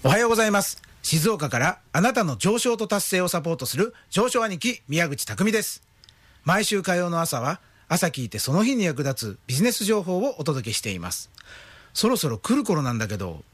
おはようございます。静岡からあなたの上昇と達成をサポートする上昇兄貴宮口匠です。毎週火曜の朝は朝聞いてその日に役立つビジネス情報をお届けしています。そろそろ来る頃なんだけど。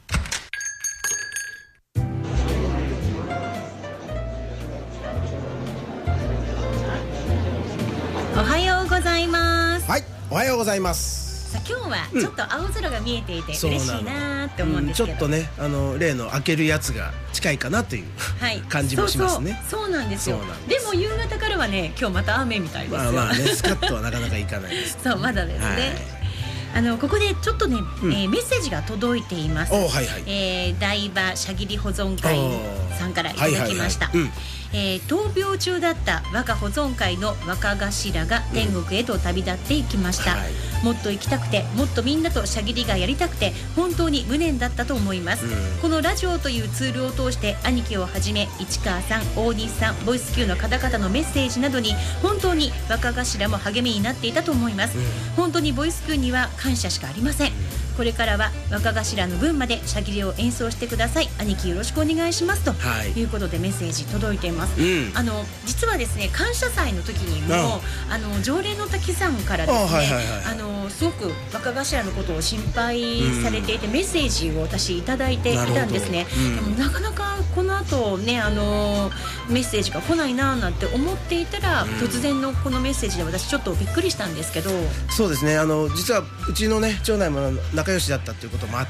おはようございます。 はい、おはようございます。 さあ今日はちょっと青空が見えていて嬉しいなって思うんですけど、 ちょっとね例の開けるやつが近いかなという、感じもしますね。 そうなんですよ。でも夕方からはね、今日また雨みたいですよ。 まあね、スカッとはなかなかいかないですそう、まだですね。ここでちょっとね、メッセージが届いています。台場しゃぎり保存会さんからいただきました。闘病中だった我が保存会の若頭が天国へと旅立っていきました。もっと行きたくて、もっとみんなとしゃぎりがやりたくて、本当に無念だったと思います。このラジオというツールを通して兄貴をはじめ市川さん、大西さん、ボイス Q の方々のメッセージなどに本当に若頭も励みになっていたと思います。本当にボイス Q には感謝しかありません。これからは若頭の分までしゃぎりを演奏してください。兄貴よろしくお願いしますということでメッセージ届いています。実はですね、感謝祭の時にも常連の滝さんからですね、すごく若頭のことを心配されていて、メッセージを私いただいていたんですね。でもなかなかこの後ね、メッセージが来ないななんて思っていたら、突然のこのメッセージで私ちょっとびっくりしたんですけど。 そうですね、実はうちのね町内も仲良しだったということもあって、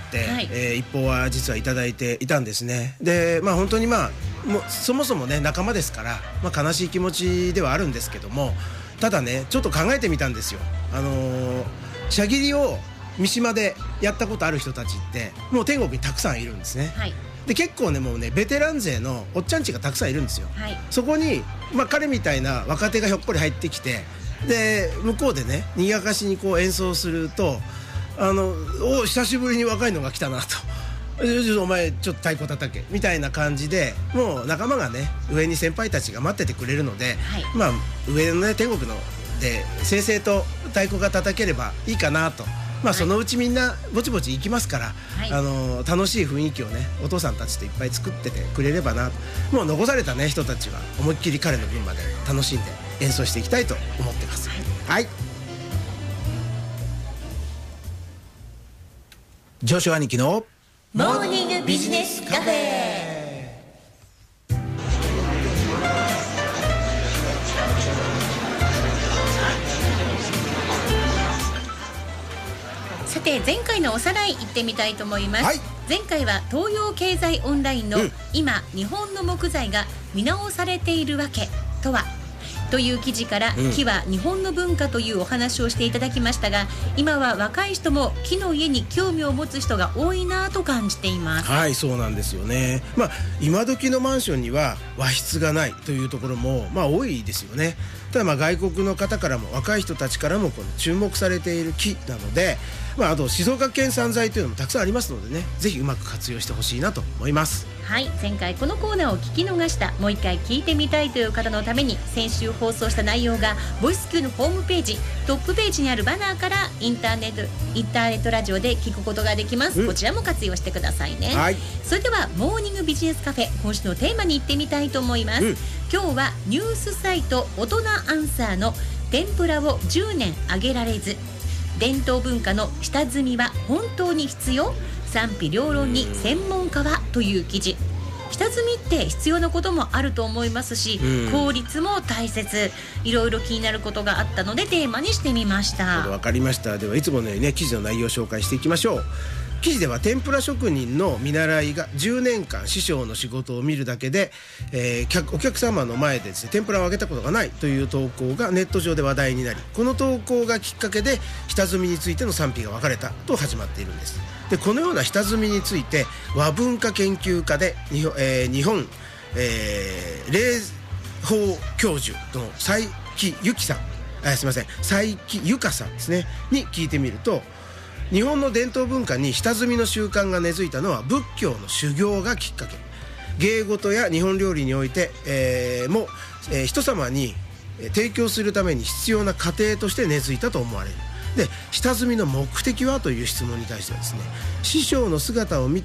一報は実はいただいていたんですね。で本当にもうそもそもね仲間ですから、悲しい気持ちではあるんですけども、ただねちょっと考えてみたんですよ。しゃぎりを三島でやったことある人たちってもう天国にたくさんいるんですね。で結構ね、もうねベテラン勢のおっちゃんちがたくさんいるんですよ。そこに、彼みたいな若手がひょっこり入ってきて、で向こうでねにぎやかしにこう演奏すると、久しぶりに若いのが来たなと、お前ちょっと太鼓叩けみたいな感じで、もう仲間がね上に先輩たちが待っててくれるので、上のね天国ので正々と太鼓が叩ければいいかなと。そのうちみんなぼちぼち行きますから、楽しい雰囲気をねお父さんたちといっぱい作っててくれればなと。もう残されたね人たちは思いっきり彼の分まで楽しんで演奏していきたいと思ってます。上昇兄貴のモーニングビジネスカフェ。さて前回のおさらい行ってみたいと思います。前回は東洋経済オンラインの、今日本の木材が見直されているわけとはという記事から、木は日本の文化というお話をしていただきましたが、今は若い人も木の家に興味を持つ人が多いなと感じています。 そうなんですよね。今時のマンションには和室がないというところも多いですよね。ただ外国の方からも若い人たちからもこの注目されている木なので、あと静岡県産材というのもたくさんありますのでね、ぜひうまく活用してほしいなと思います。 前回このコーナーを聞き逃した、もう一回聞いてみたいという方のために、先週放送した内容がボイス Q のホームページトップページにあるバナーからインターネットラジオで聞くことができます。こちらも活用してくださいね。それではモーニングビジネスカフェ、今週のテーマに行ってみたいと思います。今日はニュースサイト大人アンサーの天ぷらを10年揚げられず、伝統文化の下積みは本当に必要、賛否両論に専門家はという記事。下積みって必要なこともあると思いますし、効率も大切、いろいろ気になることがあったのでテーマにしてみました。 わかりました。ではいつものようにね記事の内容を紹介していきましょう。記事では天ぷら職人の見習いが10年間師匠の仕事を見るだけで、お客様の前でですね天ぷらを揚げたことがないという投稿がネット上で話題になり、この投稿がきっかけで下積みについての賛否が分かれたと始まっているんです。でこのような下積みについて和文化研究家で日本、霊法教授の佐伯由香さんですねに聞いてみると、日本の伝統文化に下積みの習慣が根付いたのは仏教の修行がきっかけ。芸事や日本料理において、人様に提供するために必要な過程として根付いたと思われる。で下積みの目的はという質問に対してはですね、師匠の姿を見て、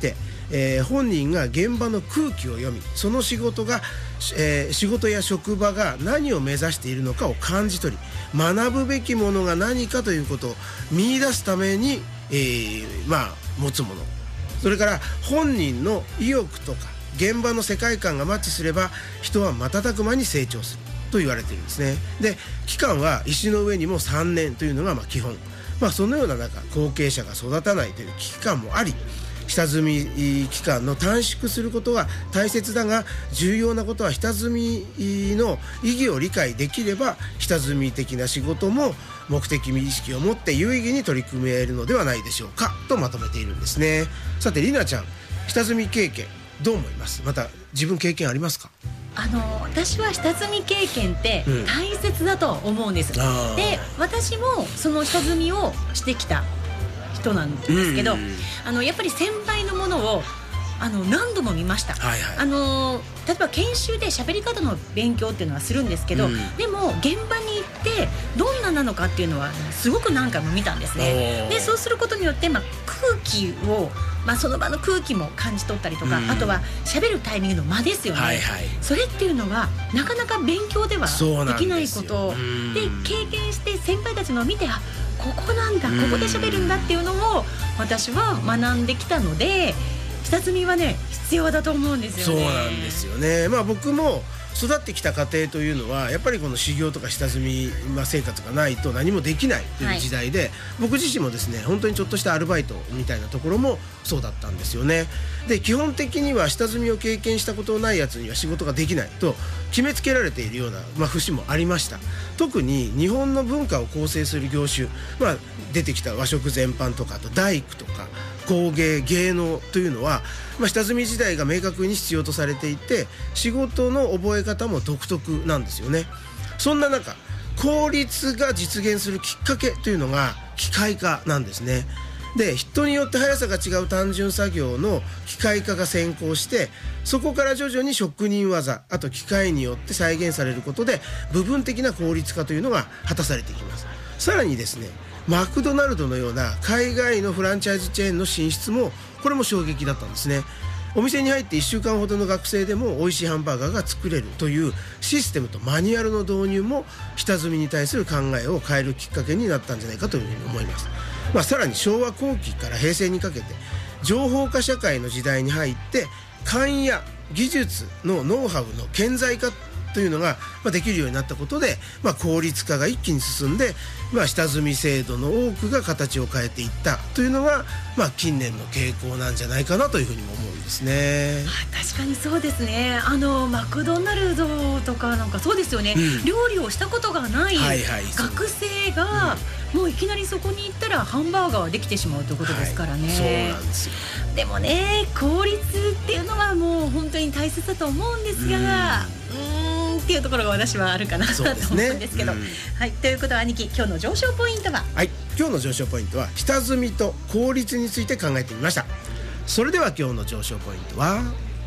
本人が現場の空気を読み、その仕事や職場が何を目指しているのかを感じ取り、学ぶべきものが何かということを見出すために、持つもの、それから本人の意欲とか現場の世界観がマッチすれば人は瞬く間に成長すると言われているんですね。で、期間は石の上にも3年というのが基本。そのような中、後継者が育たないという危機感もあり、下積み期間の短縮することは大切だが、重要なことは下積みの意義を理解できれば下積み的な仕事も目的意識を持って有意義に取り組めるのではないでしょうかとまとめているんですね。さて、りなちゃん、下積み経験どう思います？また自分経験ありますか？ 私は下積み経験って大切だと思うんです、で、私もその下積みをしてきた人なんですけど、やっぱり先輩のものを何度も見ました、例えば研修で喋り方の勉強っていうのはするんですけど、でも現場に行ってどんななのかっていうのはすごく何回も見たんですね。で、そうすることによって、空気をその場の空気も感じ取ったりとか、あとは喋るタイミングの間ですよね、それっていうのはなかなか勉強ではできないことで、経験して先輩たちのを見て、ここなんだ、ここで喋るんだっていうのを私は学んできたので、下積みはね必要だと思うんですよね。 そうなんですよね。僕も育ってきた家庭というのはやっぱりこの修行とか下積み、生活がないと何もできないという時代で、僕自身もですね、本当にちょっとしたアルバイトみたいなところもそうだったんですよね。で、基本的には下積みを経験したことのないやつには仕事ができないと決めつけられているような、節もありました。特に日本の文化を構成する業種、出てきた和食全般とか、あと大工とか工芸、芸能というのは、下積み時代が明確に必要とされていて、仕事の覚え方も独特なんですよね。そんな中、効率が実現するきっかけというのが機械化なんですね。で、人によって速さが違う単純作業の機械化が先行して、そこから徐々に職人技、あと機械によって再現されることで部分的な効率化というのが果たされていきます。さらにですね、マクドナルドのような海外のフランチャイズチェーンの進出も、これも衝撃だったんですね。お店に入って1週間ほどの学生でも美味しいハンバーガーが作れるというシステムとマニュアルの導入も下積みに対する考えを変えるきっかけになったんじゃないかというふうに思います。さらに昭和後期から平成にかけて情報化社会の時代に入って、勘や技術のノウハウの顕在化というのができるようになったことで、効率化が一気に進んで、下積み制度の多くが形を変えていったというのが、近年の傾向なんじゃないかなというふうにも思うんですね。 確かにそうですね。マクドナルドとかなんかそうですよね、料理をしたことがない学生が、もういきなりそこに行ったらハンバーガーはできてしまうということですからね、 そうなんですよ。 でもね、効率っていうのはもう本当に大切だと思うんですが、っていうところが私はあるかなと思うんですけど、ということは兄貴、今日の上昇ポイントは？ 今日の上昇ポイントは下積みと効率について考えてみました。それでは今日の上昇ポイントは、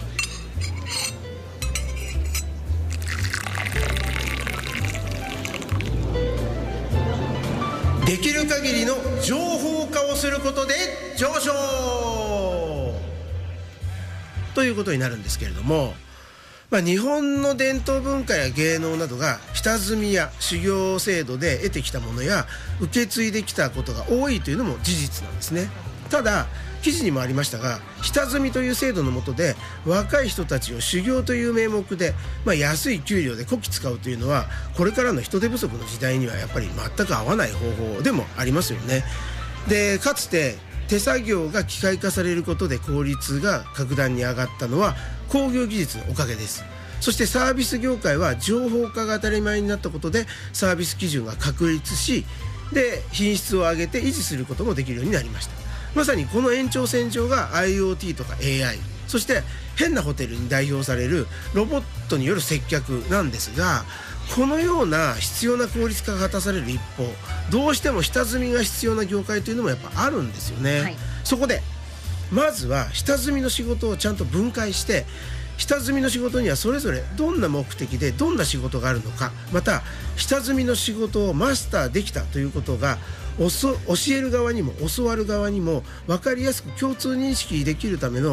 できる限りの情報化をすることで上昇ということになるんですけれども、日本の伝統文化や芸能などが下積みや修行制度で得てきたものや受け継いできたことが多いというのも事実なんですね。ただ、記事にもありましたが、下積みという制度の下で若い人たちを修行という名目で、安い給料でこき使うというのは、これからの人手不足の時代にはやっぱり全く合わない方法でもありますよね。で、かつて手作業が機械化されることで効率が格段に上がったのは工業技術のおかげです。そしてサービス業界は情報化が当たり前になったことでサービス基準が確立し、で品質を上げて維持することもできるようになりました。まさにこの延長線上が IoT とか AI、 そして変なホテルに代表されるロボットによる接客なんですが、このような必要な効率化が果たされる一方、どうしても下積みが必要な業界というのもやっぱあるんですよね、そこでまずは下積みの仕事をちゃんと分解して、下積みの仕事にはそれぞれどんな目的でどんな仕事があるのか、また下積みの仕事をマスターできたということが教える側にも教わる側にも分かりやすく共通認識できるための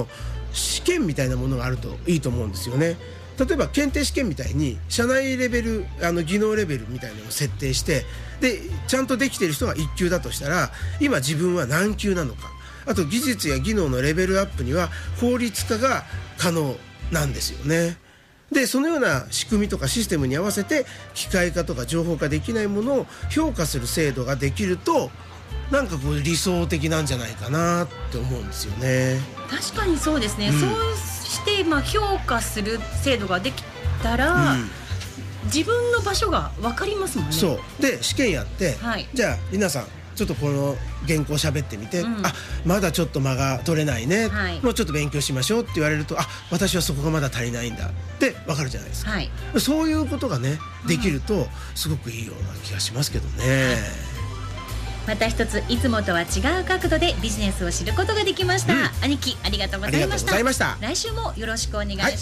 試験みたいなものがあるといいと思うんですよね。例えば検定試験みたいに社内レベル技能レベルみたいなのを設定して、でちゃんとできてる人が1級だとしたら今自分は何級なのか、あと技術や技能のレベルアップには法律化が可能なんですよね。でそのような仕組みとかシステムに合わせて機械化とか情報化できないものを評価する制度ができると、なんかこう理想的なんじゃないかなって思うんですよね。 確かにそうですね、そうして評価する制度ができたら、自分の場所が分かりますもんね。 そうで試験やって、じゃあ皆さんちょっとこの原稿喋ってみて、まだちょっと間が取れないね、もうちょっと勉強しましょうって言われると、私はそこがまだ足りないんだって分かるじゃないですか、そういうことがねできるとすごくいいような気がしますけどね。 また一ついつもとは違う角度でビジネスを知ることができました。兄貴ありがとうございました。来週もよろしくお願いします。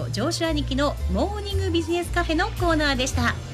お願いします。 以上、上州兄貴のモーニングビジネスカフェのコーナーでした。